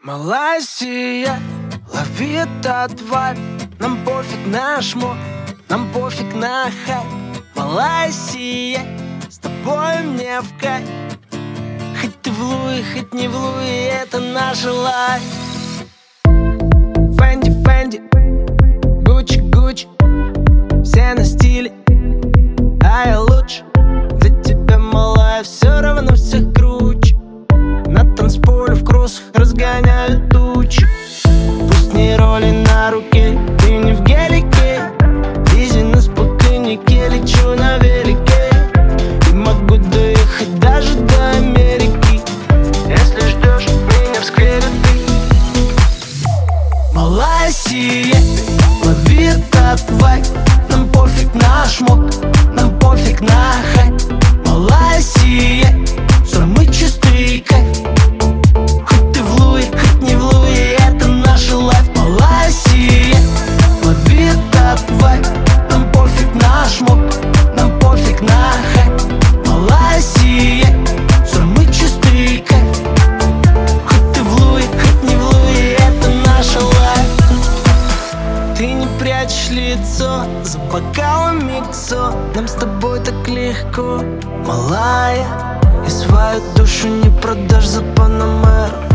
Малайзия, лови этот вайб. Нам пофиг на шмот, нам пофиг на хайп. Малайзия, с тобой мне в кайф. Хоть ты в Луи, хоть не в Луи, это наша лайф. Фенди, Фенди, Гуччи, Гуччи, все на стиле, а я лучше. Для тебя, малая, все равно всех круче. На танцполе в кроссах разгоняют тучи. Пусть не роли на руке, ты не в гелике. Изи на спокойнике, лечу на велике. И могу доехать даже до Америки, если ждешь меня в сквере ты. Малайзия, лови этот вайб. Нам пофиг на шмот, нам пофиг на хайп. Малайзия, самый чистый кайф. Хоть ты в Луи, хоть не в Луи, это наша лайф. Малайзия, лови этот вайб. Нам пофиг на шмот, нам пофиг на хайп. Малайзия, самый чистый кайф. Хоть ты в Луи, хоть не в Луи, это наша лайф. Ты не прячешь лицо за бокалом миксо. Нам с тобой так легко, малая. И свою душу не продашь за Панамеру.